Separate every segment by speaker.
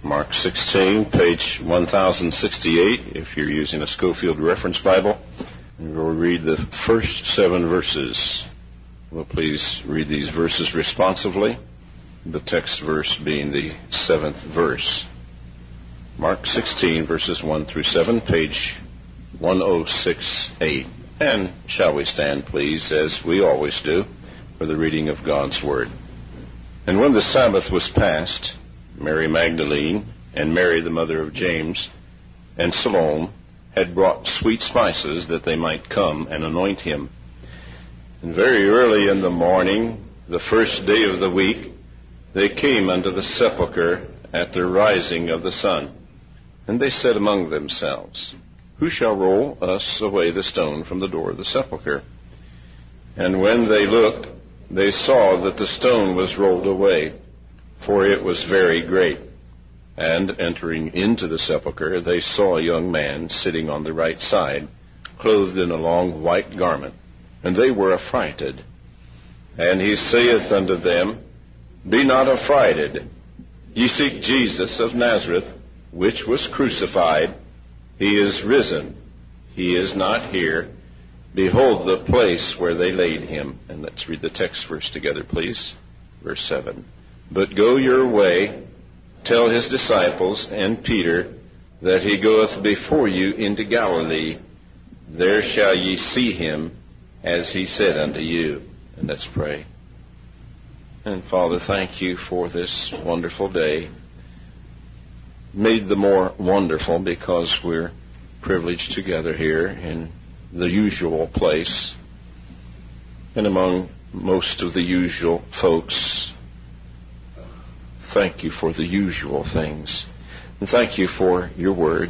Speaker 1: Mark 16, page 1068, if you're using a Schofield Reference Bible. And we'll read the first 7 verses. Well, please read these verses responsively, the text verse being the 7th verse. Mark 16, verses 1 through 7, page 1068. And shall we stand, please, as we always do, for the reading of God's Word. And when the Sabbath was past, Mary Magdalene and Mary the mother of James and Salome had brought sweet spices that they might come and anoint him. And very early in the morning, the first day of the week, they came unto the sepulchre at the rising of the sun. And they said among themselves, Who shall roll us away the stone from the door of the sepulchre? And when they looked, they saw that the stone was rolled away, for it was very great. And entering into the sepulchre, they saw a young man sitting on the right side, clothed in a long white garment. And they were affrighted. And he saith unto them, Be not affrighted. Ye seek Jesus of Nazareth, which was crucified. He is risen. He is not here. Behold the place where they laid him. And let's read the text verse together, please. Verse 7. But go your way, tell his disciples and Peter that he goeth before you into Galilee. There shall ye see him, as he said unto you. And let's pray. And Father, thank you for this wonderful day, made the more wonderful because we're privileged together here in the usual place and among most of the usual folks. Thank you for the usual things. And thank you for your word.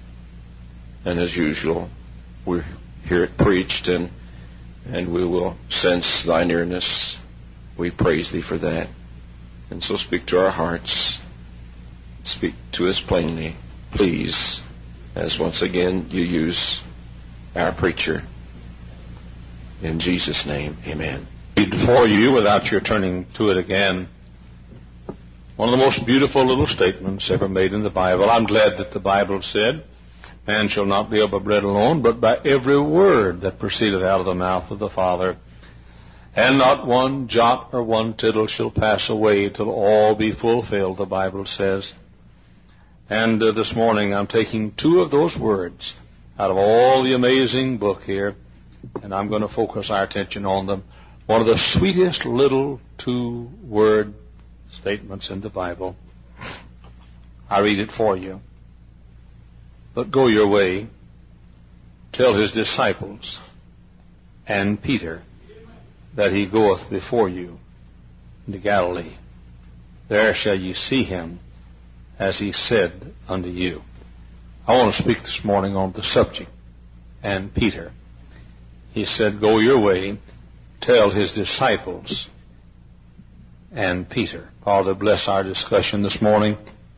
Speaker 1: And as usual, we hear it preached and we will sense thy nearness. We praise thee for that. And so speak to our hearts. Speak to us plainly, please, as once again you use our preacher. In Jesus' name, amen.
Speaker 2: Read for you, without your turning to it again, one of the most beautiful little statements ever made in the Bible. I'm glad that the Bible said, Man shall not live by bread alone, but by every word that proceedeth out of the mouth of the Father. And not one jot or one tittle shall pass away till all be fulfilled, the Bible says. And this morning I'm taking 2 of those words out of all the amazing book here, and I'm going to focus our attention on them. One of the sweetest little 2-word statements in the Bible. I read it for you. But go your way, tell his disciples and Peter that he goeth before you into Galilee. There shall ye see him, as he said unto you. I want to speak this morning on the subject, and Peter. He said, Go your way, tell his disciples and Peter. Father, bless our discussion this morning.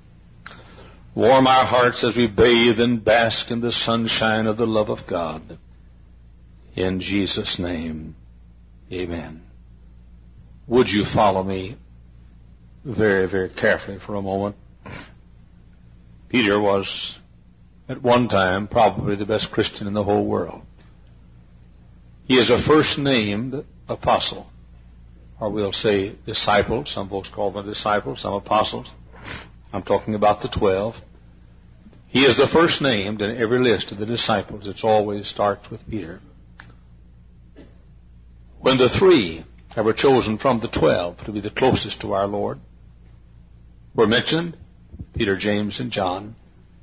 Speaker 2: Warm our hearts as we bathe and bask in the sunshine of the love of God. In Jesus' name, amen. Would you follow me very, very carefully for a moment? Peter was, at one time, probably the best Christian in the whole world. He is a first-named apostle, or we'll say disciple. Some folks call them disciples, some apostles. I'm talking about the 12. He is the first named in every list of the disciples. It always starts with Peter. When the 3 that were chosen from the 12 to be the closest to our Lord were mentioned, Peter, James, and John,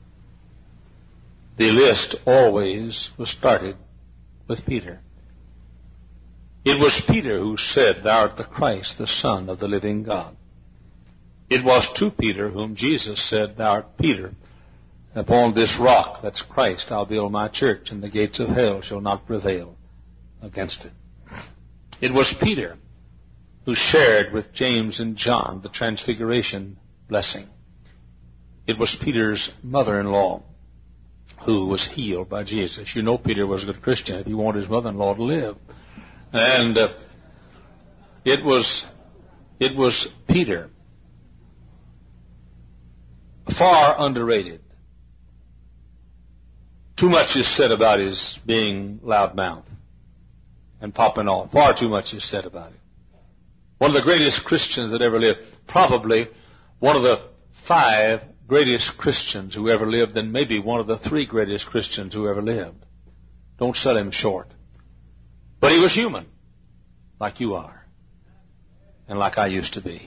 Speaker 2: the list always was started with Peter. It was Peter who said, Thou art the Christ, the Son of the living God. It was to Peter whom Jesus said, Thou art Peter. Upon this rock, that's Christ, I'll build my church, and the gates of hell shall not prevail against it. It was Peter who shared with James and John the transfiguration blessing. It was Peter's mother-in-law who was healed by Jesus. You know Peter was a good Christian if he wanted his mother-in-law to live. And it was Peter far underrated. Too much is said about his being loudmouth and popping off. Far too much is said about it. One of the greatest Christians that ever lived. Probably one of the 5 greatest Christians who ever lived, and maybe one of the 3 greatest Christians who ever lived. Don't sell him short. But he was human, like you are, and like I used to be.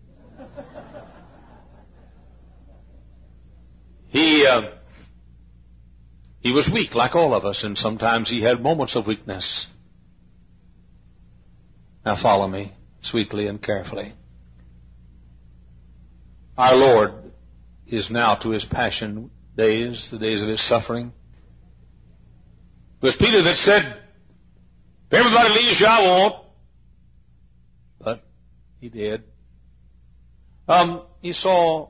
Speaker 2: He was weak, like all of us, and sometimes he had moments of weakness. Now follow me sweetly and carefully. Our Lord is now to his passion days, the days of his suffering. It was Peter that said, if everybody leaves you, I won't. But he did. He saw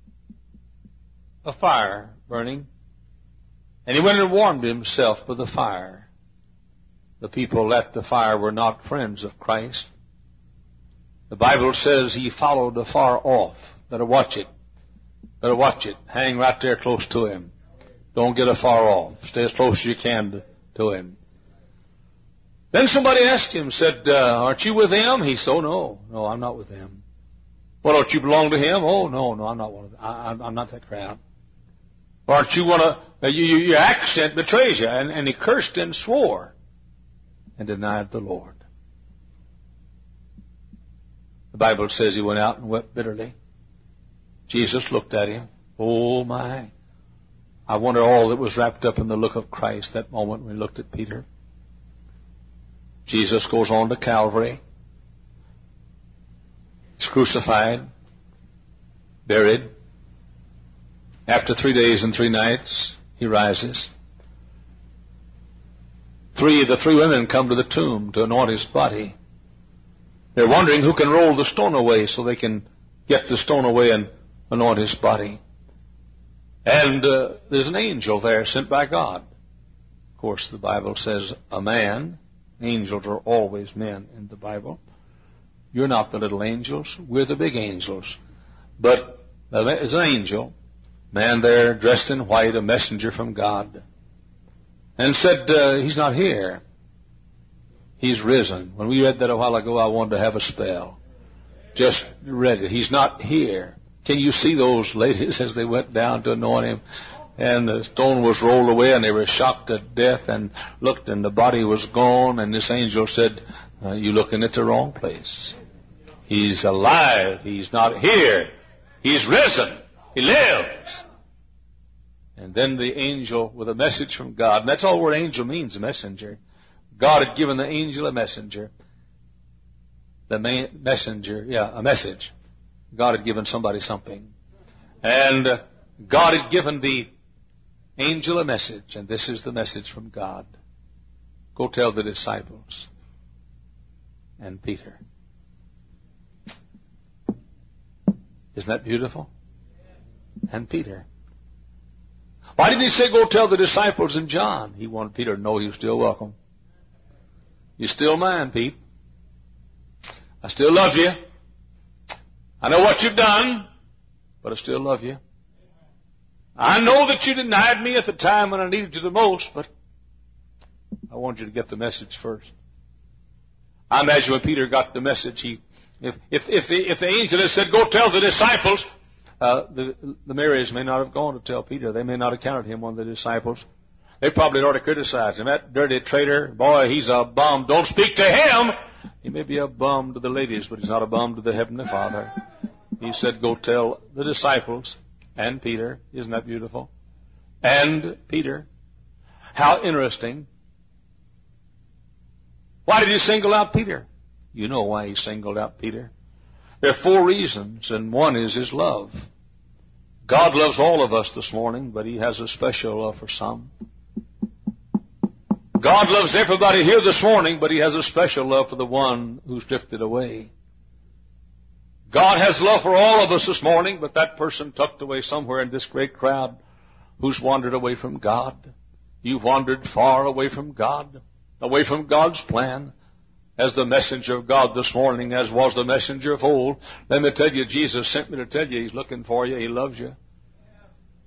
Speaker 2: a fire burning, and he went and warmed himself by the fire. The people at the fire were not friends of Christ. The Bible says he followed afar off. Better watch it. Better watch it. Hang right there close to him. Don't get afar off. Stay as close as you can to him. Then somebody asked him, said, aren't you with them? He said, oh, no, I'm not with them. Well, don't you belong to him? Oh, no, I'm not one of them. I'm not that crowd. Aren't you one of, your accent betrays you. And he cursed and swore and denied the Lord. The Bible says he went out and wept bitterly. Jesus looked at him. Oh, my. I wonder all that was wrapped up in the look of Christ that moment when he looked at Peter. Jesus goes on to Calvary. He's crucified, buried. After 3 days and 3 nights, he rises. The 3 women come to the tomb to anoint his body. They're wondering who can roll the stone away so they can get the stone away and anoint his body. And there's an angel there sent by God. Of course, the Bible says a man. Angels are always men in the Bible. You're not the little angels. We're the big angels. But there's an angel, man there dressed in white, a messenger from God, and said, he's not here. He's risen. When we read that a while ago, I wanted to have a spell. Just read it. He's not here. Can you see those ladies as they went down to anoint him? And the stone was rolled away, and they were shocked to death and looked, and the body was gone. And this angel said, you're looking at the wrong place. He's alive. He's not here. He's risen. He lives. And then the angel with a message from God, and that's all the word angel means, a messenger. God had given the angel a messenger. A message. God had given somebody something. And God had given the angel a message, and this is the message from God. Go tell the disciples and Peter. Isn't that beautiful? And Peter. Why didn't he say go tell the disciples and John? He wanted Peter to know he was still welcome. You're still mine, Pete. I still love you. I know what you've done, but I still love you. I know that you denied me at the time when I needed you the most, but I wanted you to get the message first. I imagine when Peter got the message, if the angel had said, go tell the disciples, the Marys may not have gone to tell Peter. They may not have counted him one of the disciples. They probably had already criticized him. That dirty traitor, boy, he's a bum. Don't speak to him. He may be a bum to the ladies, but he's not a bum to the Heavenly Father. He said, go tell the disciples and Peter. Isn't that beautiful? And Peter. How interesting. Why did he single out Peter? You know why he singled out Peter. There are 4 reasons, and one is his love. God loves all of us this morning, but he has a special love for some. God loves everybody here this morning, but he has a special love for the one who's drifted away. God has love for all of us this morning, but that person tucked away somewhere in this great crowd who's wandered away from God. You've wandered far away from God, away from God's plan. As the messenger of God this morning, as was the messenger of old, let me tell you, Jesus sent me to tell you he's looking for you. He loves you.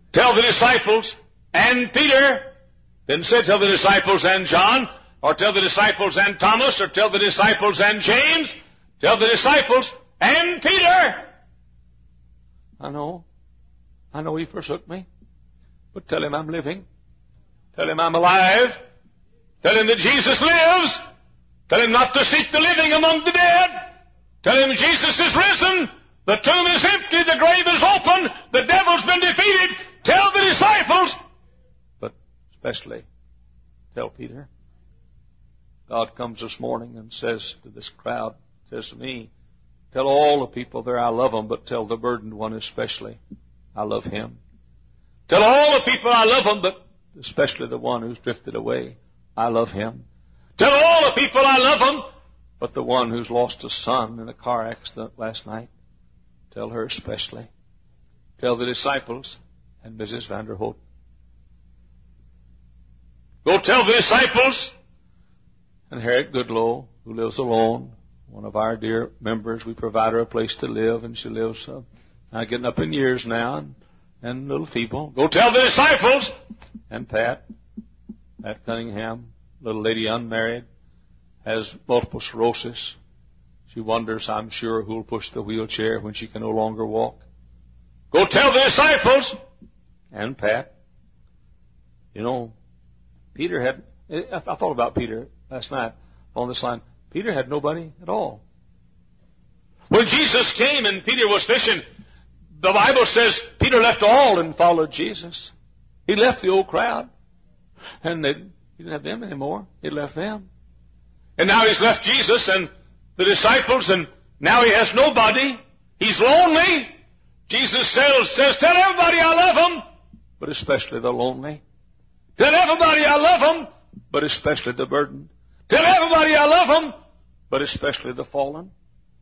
Speaker 2: tell the disciples and Peter. Didn't say tell the disciples and John, or tell the disciples and Thomas, or tell the disciples and James. Tell the disciples and Peter. I know he forsook me. But tell him I'm living. Tell him I'm alive. Tell him that Jesus lives. Tell him not to seek the living among the dead. Tell him Jesus is risen. The tomb is empty. The grave is open. The devil's been defeated. Tell the disciples. But especially tell Peter. God comes this morning and says to this crowd, says to me, tell all the people there I love them, but tell the burdened one especially I love him. Tell all the people I love them, but especially the one who's drifted away, I love him. Tell all the people I love them, but the one who's lost a son in a car accident last night, tell her especially. Tell the disciples and Mrs. Vanderholt. Go tell the disciples and Harriet Goodlow, who lives alone, one of our dear members. We provide her a place to live, and she lives getting up in years now and a little feeble. Go tell the disciples and Pat Cunningham, little lady unmarried, has multiple sclerosis. She wonders, I'm sure, who'll push the wheelchair when she can no longer walk. Go tell the disciples and Pat. You know, Peter had, I thought about Peter last night on this line. Peter had nobody at all. When Jesus came and Peter was fishing, the Bible says Peter left all and followed Jesus. He left the old crowd. And he didn't have them anymore. He left them. And now he's left Jesus and the disciples, and now he has nobody. He's lonely. Jesus says, tell everybody I love them, but especially the lonely. Tell everybody I love them, but especially the burdened. Tell everybody I love them, but especially the fallen.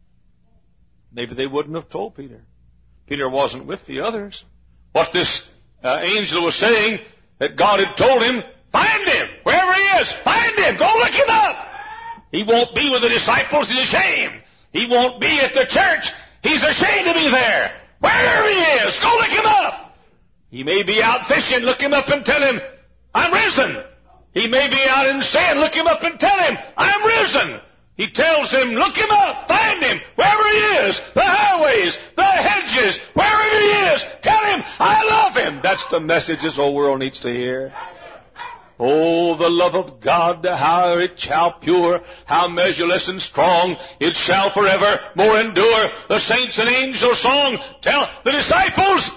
Speaker 2: Maybe they wouldn't have told Peter. Peter wasn't with the others. What this angel was saying, that God had told him, find him, wherever he is, find him, go look him up. He won't be with the disciples, he's ashamed. He won't be at the church, he's ashamed to be there. Wherever he is, go look him up. He may be out fishing, look him up and tell him, I'm risen. He may be out in sand, look him up and tell him, I'm risen. He tells him, look him up, find him, wherever he is, the highways, the hedges, wherever he is, tell him, I love him. That's the message this whole world needs to hear. Oh, the love of God, how rich, how pure, how measureless and strong, it shall forever more endure. The saints and angels' song, tell the disciples.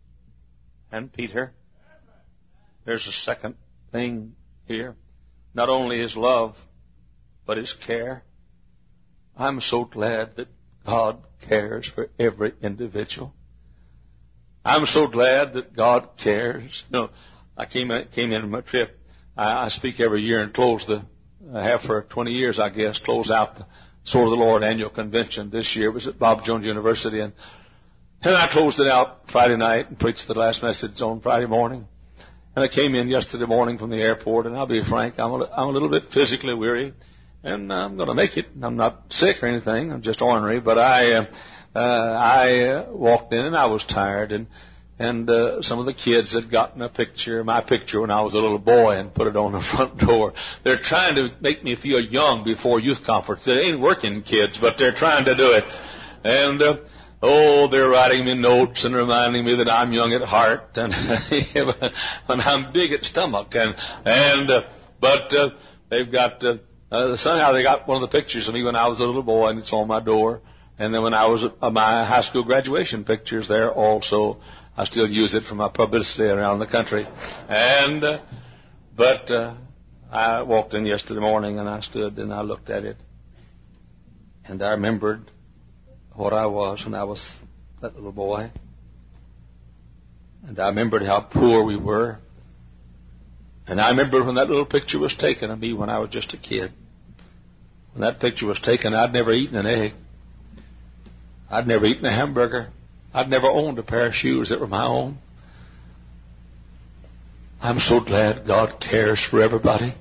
Speaker 2: And Peter, there's a second thing here. Not only his love, but his care. I'm so glad that God cares for every individual. I'm so glad that God cares. You know, I came in from a trip. I speak every year and I have for 20 years, I guess, close out the Sword of the Lord annual convention. This year it was at Bob Jones University, and I closed it out Friday night and preached the last message on Friday morning. And I came in yesterday morning from the airport, and I'll be frank, I'm a little bit physically weary, and I'm going to make it. I'm not sick or anything. I'm just ornery, but I walked in and I was tired, and some of the kids had gotten my picture when I was a little boy and put it on the front door. They're trying to make me feel young before youth conference. They ain't working kids, but they're trying to do it. And, they're writing me notes and reminding me that I'm young at heart and I'm big at stomach. But they've got, somehow they got one of the pictures of me when I was a little boy, and it's on my door. And then when I was my high school graduation pictures there also. I still use it for my publicity around the country. But I walked in yesterday morning and I stood and I looked at it. And I remembered what I was when I was that little boy. And I remembered how poor we were. And I remember when that little picture was taken of me when I was just a kid. When that picture was taken, I'd never eaten an egg. I'd never eaten a hamburger. I'd never owned a pair of shoes that were my own. I'm so glad God cares for everybody.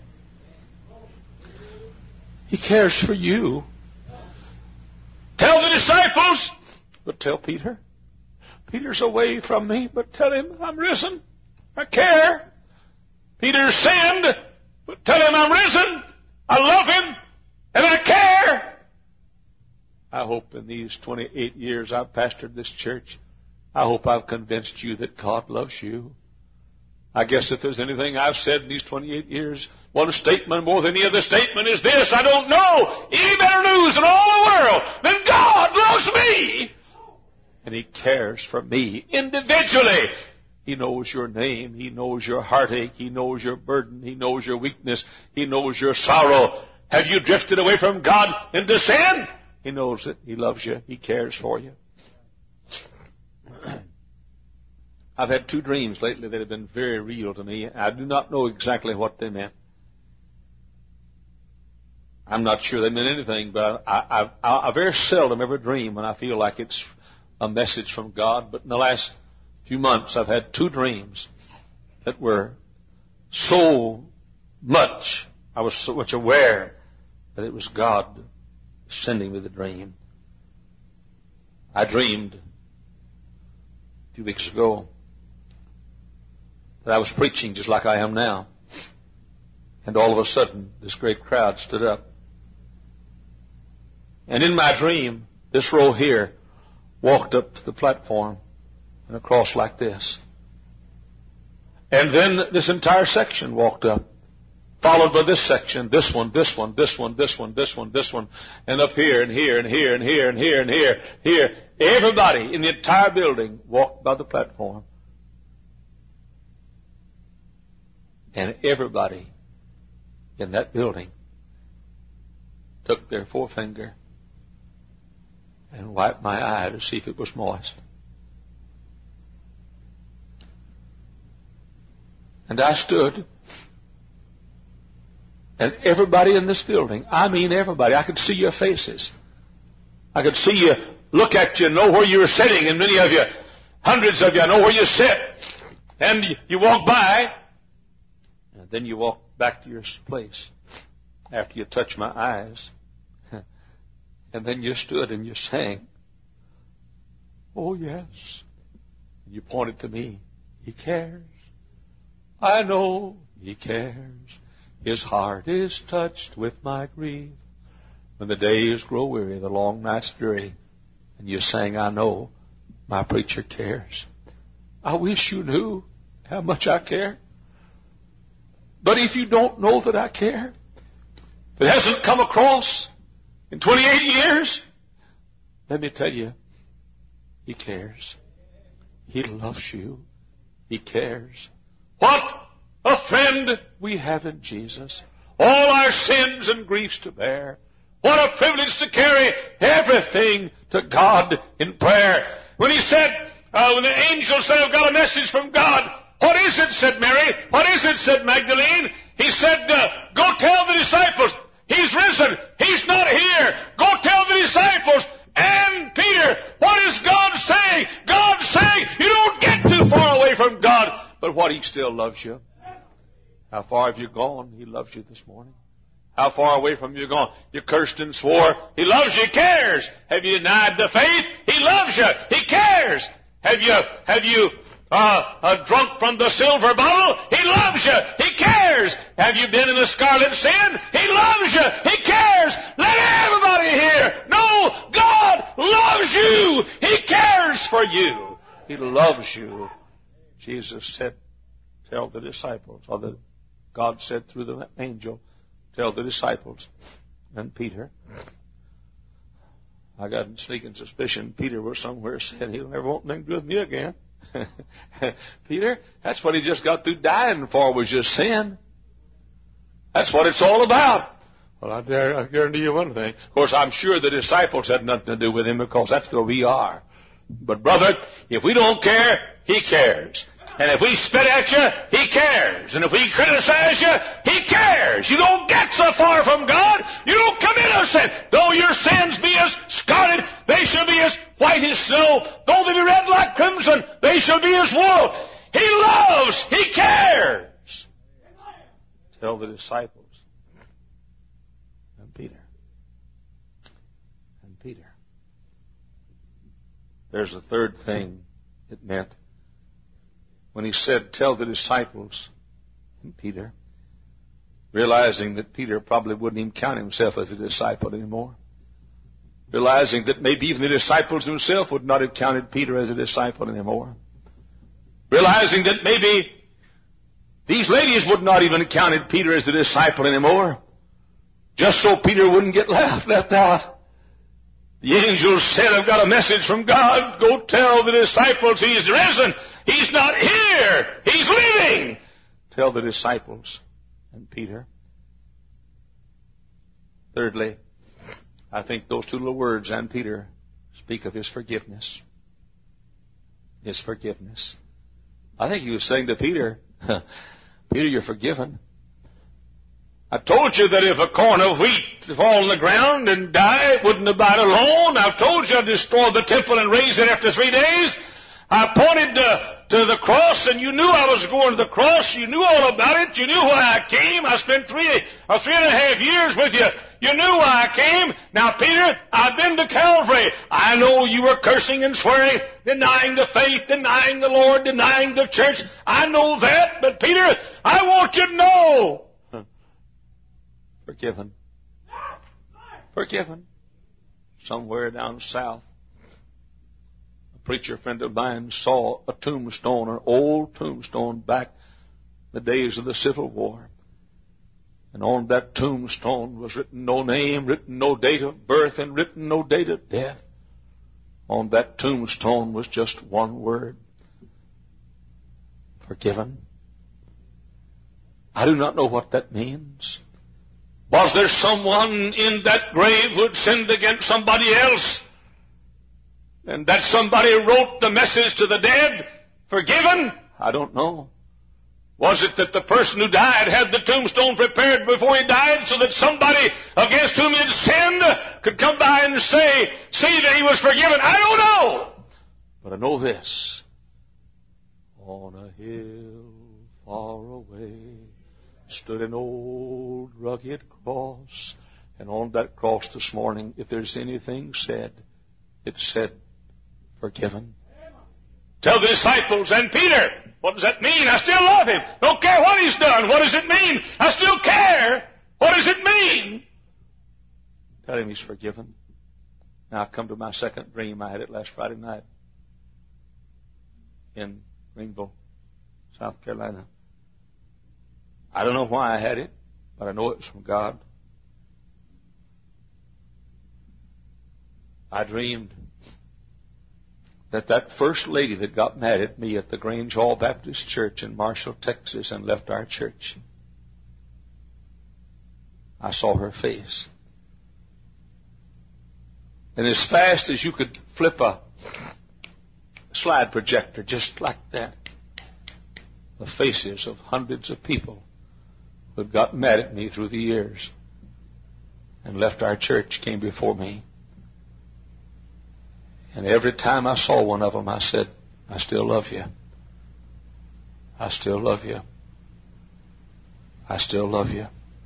Speaker 2: He cares for you. Tell the disciples, but tell Peter. Peter's away from me, but tell him I'm risen. I care. Peter sinned, but tell him I'm risen. I love him, and I care. I hope in these 28 years I've pastored this church, I hope I've convinced you that God loves you. I guess if there's anything I've said in these 28 years, one statement more than any other statement is this: I don't know any better news in all the world than God loves me. And He cares for me individually. He knows your name. He knows your heartache. He knows your burden. He knows your weakness. He knows your sorrow. Have you drifted away from God into sin? He knows it. He loves you. He cares for you. I've had 2 dreams lately that have been very real to me. I do not know exactly what they meant. I'm not sure they meant anything, but I very seldom ever dream when I feel like it's a message from God. But in the last few months, I've had 2 dreams that were so much, I was so much aware that it was God sending me the dream. I dreamed a few weeks ago that I was preaching just like I am now. And all of a sudden, this great crowd stood up. And in my dream, this row here walked up to the platform and across like this. And then this entire section walked up, followed by this section, this one, this one, this one, this one, this one, this one, and up here and here and here and here and here and here, here. Everybody in the entire building walked by the platform. And everybody in that building took their forefinger and wiped my eye to see if it was moist. And I stood, and everybody in this building, I mean everybody, I could see your faces. I could see you look at you, know where you were sitting, and many of you, hundreds of you, I know where you sit. And you walk by, and then you walk back to your place after you touch my eyes. And then you stood and you sang, "Oh yes." And you pointed to me. He cares. I know He cares. His heart is touched with my grief. When the days grow weary, the long nights dreary. And you sang, "I know my preacher cares." I wish you knew how much I care. But if you don't know that I care, if it hasn't come across in 28 years, let me tell you, He cares. He loves you. He cares. What a friend we have in Jesus. All our sins and griefs to bear. What a privilege to carry everything to God in prayer. When He said, when the angel said, "I've got a message from God." "What is it?" said Mary. "What is it?" said Magdalene. He said, "Go tell the disciples He's risen. He's not here. Go tell the disciples." And Peter, what is God saying? God's saying you don't get too far away from God, but what He still loves you. How far have you gone? He loves you this morning. How far away from you gone? You cursed and swore. He loves you. He cares. Have you denied the faith? He loves you. He cares. Have you drunk from the silver bottle? He loves you. He cares. Have you been in the scarlet sin? He loves you. He cares. Let everybody hear. No, God loves you. He cares for you. He loves you. Jesus said, tell the disciples, or God said through the angel, tell the disciples. And Peter, I got a sneaking suspicion Peter was somewhere saying he'll never want anything to do with me again. Peter, that's what he just got through dying for, was your sin. That's what it's all about. Well, I guarantee you one thing. Of course, I'm sure the disciples had nothing to do with him, because that's the way we are. But brother, if we don't care, He cares. And if we spit at you, He cares. And if we criticize you, He cares. You don't get so far from God, you don't commit a sin. Though your sins be as scarlet, they shall be as white as snow. Though they be red like crimson, they shall be as wool. He loves. He cares. Tell the disciples. And Peter. And Peter. There's a third thing it meant when he said, tell the disciples, and Peter, realizing that Peter probably wouldn't even count himself as a disciple anymore, realizing that maybe even the disciples themselves would not have counted Peter as a disciple anymore, realizing that maybe these ladies would not even have counted Peter as a disciple anymore, just so Peter wouldn't get left out. The angel said, I've got a message from God. Go tell the disciples He's risen. He's not here. He's living. Tell the disciples and Peter. Thirdly, I think those two little words, and Peter, speak of His forgiveness. His forgiveness. I think He was saying to Peter, Peter, you're forgiven. I told you that if a corn of wheat fall on the ground and die, it wouldn't abide alone. I've told you I'd destroy the temple and raise it after 3 days. I pointed to the cross, and you knew I was going to the cross. You knew all about it. You knew why I came. I spent 3.5 years with you. You knew why I came. Now, Peter, I've been to Calvary. I know you were cursing and swearing, denying the faith, denying the Lord, denying the church. I know that. But, Peter, I want you to know. Forgiven. Forgiven. Somewhere down south, a preacher friend of mine saw a tombstone, an old tombstone back in the days of the Civil War. And on that tombstone was written no name, written no date of birth, and written no date of death. On that tombstone was just one word. Forgiven. I do not know what that means. Was there someone in that grave who had sinned against somebody else? And that somebody wrote the message to the dead, forgiven? I don't know. Was it that the person who died had the tombstone prepared before he died so that somebody against whom he had sinned could come by and say, see that he was forgiven? I don't know. But I know this. On a hill far away stood an old rugged cross, and on that cross this morning, if there's anything said, it said, forgiven. Tell the disciples and Peter, what does that mean? I still love him. Don't care what he's done. What does it mean? I still care. What does it mean? Tell him he's forgiven. Now I come to my second dream. I had it last Friday night in Greenville, South Carolina. I don't know why I had it, but I know it was from God. I dreamed that first lady that got mad at me at the Grange Hall Baptist Church in Marshall, Texas, and left our church, I saw her face. And as fast as you could flip a slide projector, just like that, the faces of hundreds of people who had got mad at me through the years and left our church came before me. And every time I saw one of them, I said, I still love you. I still love you. I still love you.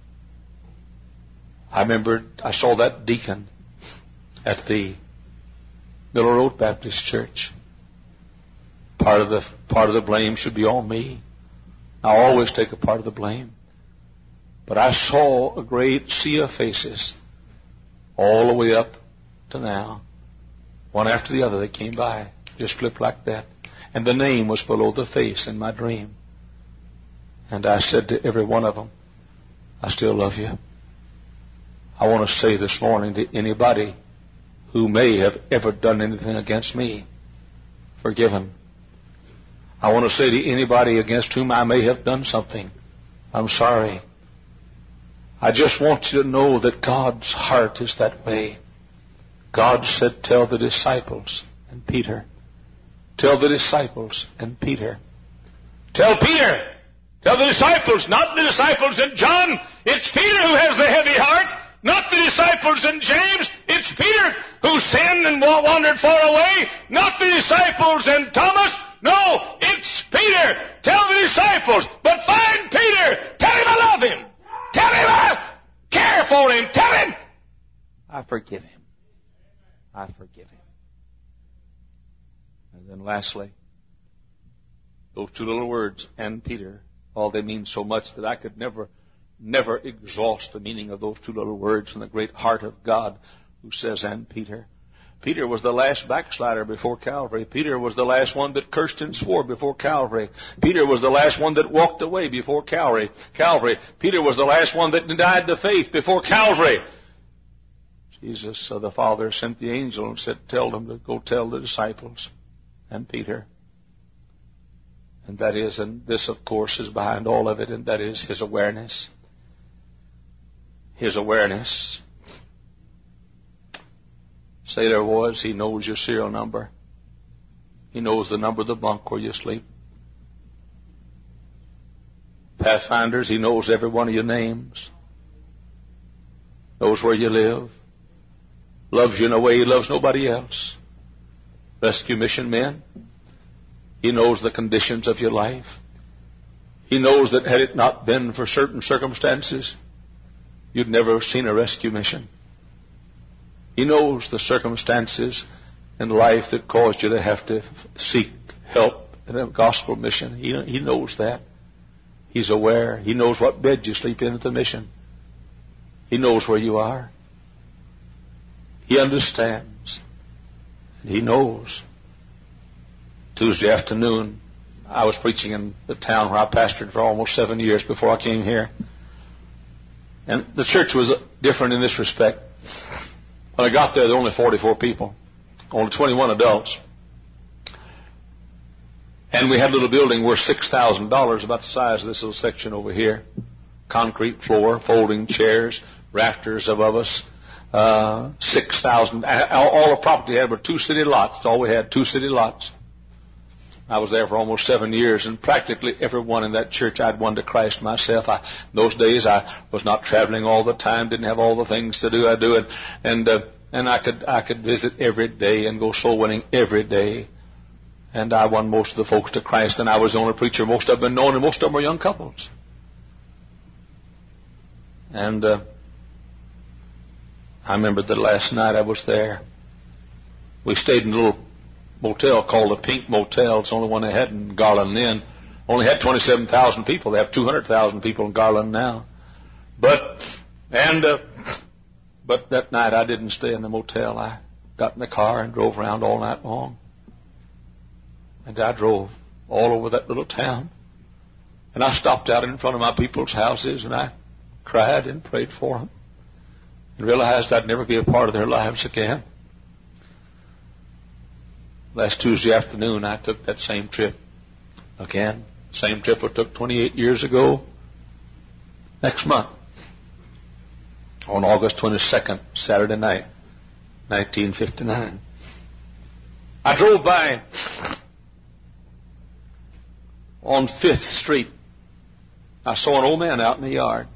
Speaker 2: I remember I saw that deacon at the Miller Road Baptist Church. Part of the blame should be on me. I always take a part of the blame. But I saw a great sea of faces all the way up to now. One after the other, they came by, just flipped like that. And the name was below the face in my dream. And I said to every one of them, I still love you. I want to say this morning to anybody who may have ever done anything against me, forgiven. I want to say to anybody against whom I may have done something, I'm sorry. I just want you to know that God's heart is that way. God said, tell the disciples and Peter. Tell the disciples and Peter. Tell Peter. Tell the disciples, not the disciples in John. It's Peter who has the heavy heart, not the disciples in James. It's Peter who sinned and wandered far away, not the disciples in Thomas. No, it's Peter. Tell the disciples, but find Peter. Tell him I love him. Tell him I care for him. Tell him I forgive him. I forgive him. And then lastly, Those two little words, and Peter, all they mean so much that I could never exhaust the meaning of those two little words from the great heart of God who says, and Peter. Peter was the last backslider before Calvary. Peter was the last one that cursed and swore before Calvary. Peter was the last one that walked away before Calvary. Peter was the last one that denied the faith before Calvary. Jesus, the Father, sent the angel and said, tell them to go tell the disciples and Peter. And that is, and this of course is behind all of it, and that is his awareness. His awareness. Sailor was, he knows your serial number. He knows the number of the bunk where you sleep. Pathfinders, he knows every one of your names. Knows where you live. Loves you in a way he loves nobody else. Rescue mission men, he knows the conditions of your life. He knows that had it not been for certain circumstances, you'd never have seen a rescue mission. He knows the circumstances in life that caused you to have to seek help in a gospel mission. He knows that. He's aware. He knows what bed you sleep in at the mission. He knows where you are. He understands. And he knows. Tuesday afternoon, I was preaching in the town where I pastored for almost 7 years before I came here. And the church was different in this respect. When I got there were only 44 people, only 21 adults. And we had a little building worth $6,000, about the size of this little section over here. Concrete floor, folding chairs, rafters above us. 6,000. All the property had were 2 city lots. That's all we had, 2 city lots. I was there for almost 7 years, and practically everyone in that church I'd won to Christ myself. In those days I was not traveling all the time, didn't have all the things to do I do, and I could visit every day and go soul winning every day. And I won most of the folks to Christ, and I was the only preacher most of them been known, and most of them were young couples. And I remember the last night I was there. We stayed in a little motel called the Pink Motel. It's the only one they had in Garland then. Only had 27,000 people. They have 200,000 people in Garland now. But that night I didn't stay in the motel. I got in the car and drove around all night long. And I drove all over that little town. And I stopped out in front of my people's houses and I cried and prayed for them. And realized I'd never be a part of their lives again. Last Tuesday afternoon, I took that same trip again. Same trip I took 28 years ago. Next month, on August 22nd, Saturday night, 1959. I drove by on 5th Street. I saw an old man out in the yard.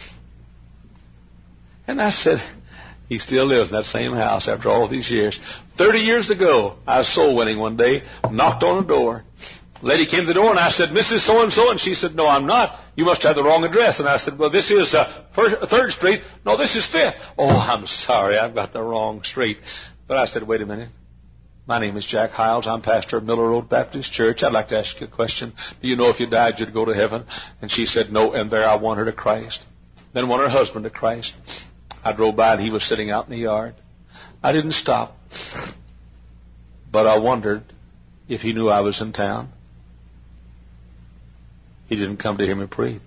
Speaker 2: And I said, he still lives in that same house after all these years. 30 years ago, I was soul winning one day, knocked on the door. A lady came to the door and I said, Mrs. So-and-so, and she said, no, I'm not. You must have the wrong address. And I said, well, this is 3rd Street. No, this is 5th. Oh, I'm sorry, I've got the wrong street. But I said, wait a minute. My name is Jack Hiles. I'm pastor of Miller Road Baptist Church. I'd like to ask you a question. Do you know if you died, you'd go to heaven? And she said, no, and there I won her to Christ. Then won her husband to Christ. I drove by and he was sitting out in the yard. I didn't stop. But I wondered if he knew I was in town. He didn't come to hear me preach.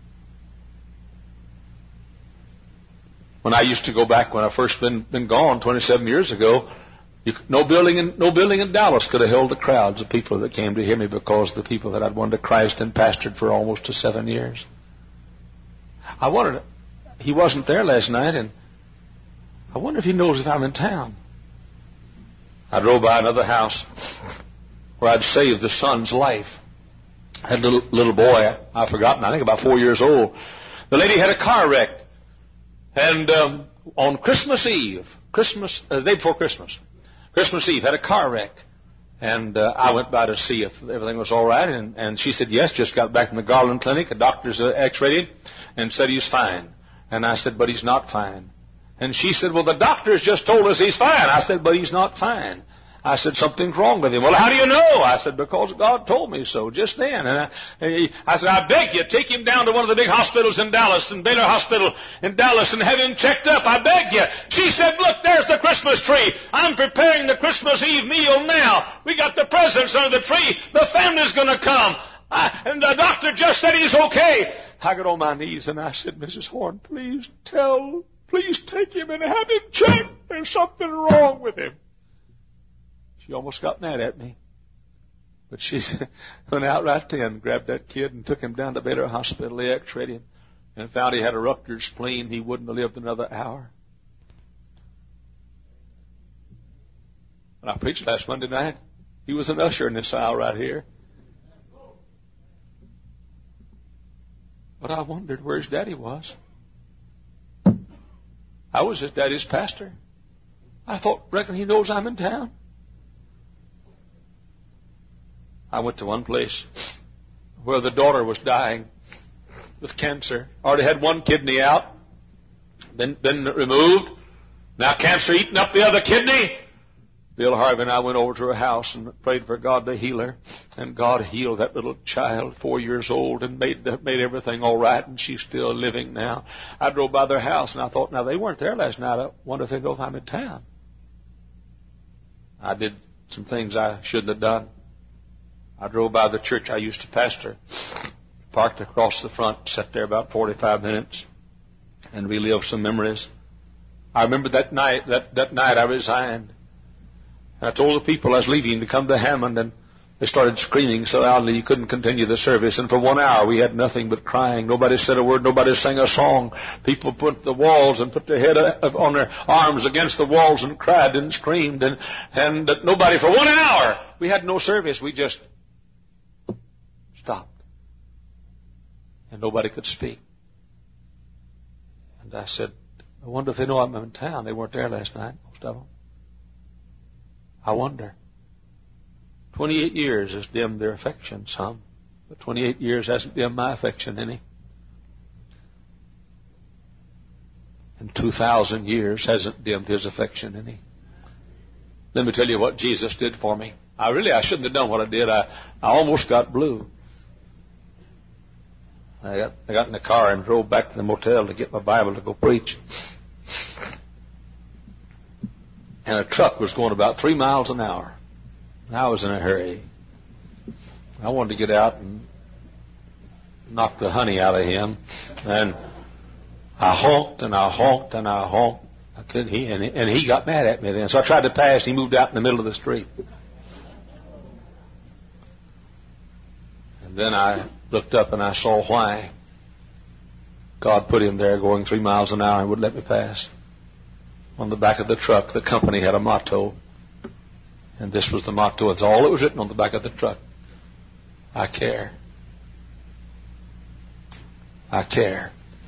Speaker 2: When I used to go back when I first been gone 27 years ago, no building in Dallas could have held the crowds of people that came to hear me because of the people that I'd won to Christ and pastored for almost 7 years. I wondered, he wasn't there last night, and I wonder if he knows if I'm in town. I drove by another house where I'd saved the son's life. I had a little boy, I've forgotten, I think about 4 years old. The lady had a car wreck. And on Christmas Eve, the day before Christmas Eve, had a car wreck. And I went by to see if everything was all right. And she said, yes, just got back from the Garland Clinic. The doctor's x-rayed and said he's fine. And I said, but he's not fine. And she said, well, the doctor's just told us he's fine. I said, but he's not fine. I said, something's wrong with him. Well, how do you know? I said, because God told me so just then. And I said, I beg you, take him down to one of the big hospitals in Dallas, and Baylor Hospital in Dallas, and have him checked up. I beg you. She said, look, there's the Christmas tree. I'm preparing the Christmas Eve meal now. We got the presents under the tree. The family's going to come. And the doctor just said he's okay. I got on my knees and I said, Mrs. Horn, please take him and have him checked. There's something wrong with him. She almost got mad at me. But she went out right then, grabbed that kid and took him down to Baylor Hospital. They x-rayed him and found he had a ruptured spleen. He wouldn't have lived another hour. When I preached last Monday night, he was an usher in this aisle right here. But I wondered where his daddy was. I was his daddy's pastor. I reckon he knows I'm in town. I went to one place where the daughter was dying with cancer. Already had one kidney out, been removed. Now cancer eating up the other kidney. Bill Harvey and I went over to her house and prayed for God to heal her. And God healed that little child, 4 years old, and made everything all right, and she's still living now. I drove by their house, and I thought, now, they weren't there last night. I wonder if they know if I'm in town. I did some things I shouldn't have done. I drove by the church I used to pastor, parked across the front, sat there about 45 minutes, and relived some memories. I remember that night I resigned. I told the people I was leaving to come to Hammond, and they started screaming so loudly you couldn't continue the service. And for 1 hour we had nothing but crying. Nobody said a word. Nobody sang a song. People put the walls and put their head on their arms against the walls and cried and screamed. And nobody for 1 hour. We had no service. We just stopped. And nobody could speak. And I said, I wonder if they know I'm in town. They weren't there last night, most of them. I wonder. 28 years has dimmed their affection some, but 28 years hasn't dimmed my affection any. And 2,000 years hasn't dimmed his affection any. Let me tell you what Jesus did for me. I shouldn't have done what I did. I almost got blue. I got in the car and drove back to the motel to get my Bible to go preach. And a truck was going about 3 miles an hour. I was in a hurry. I wanted to get out and knock the honey out of him. And I honked and I honked and I honked. And he got mad at me then. So I tried to pass. He moved out in the middle of the street. And then I looked up and I saw why God put him there going 3 miles an hour and would let me pass. On the back of the truck, the company had a motto. And this was the motto. It's all that was written on the back of the truck. I care. I care.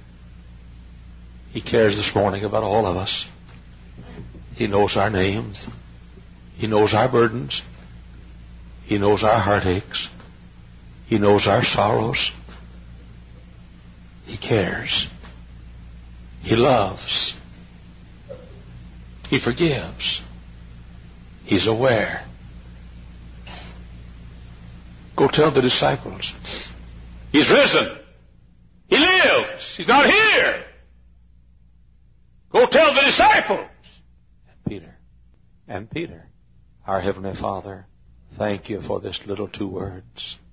Speaker 2: He cares this morning about all of us. He knows our names. He knows our burdens. He knows our heartaches. He knows our sorrows. He cares. He loves. He forgives. He's aware. Go tell the disciples. He's risen. He lives. He's not here. Go tell the disciples. And Peter, our Heavenly Father, thank you for this little 2 words.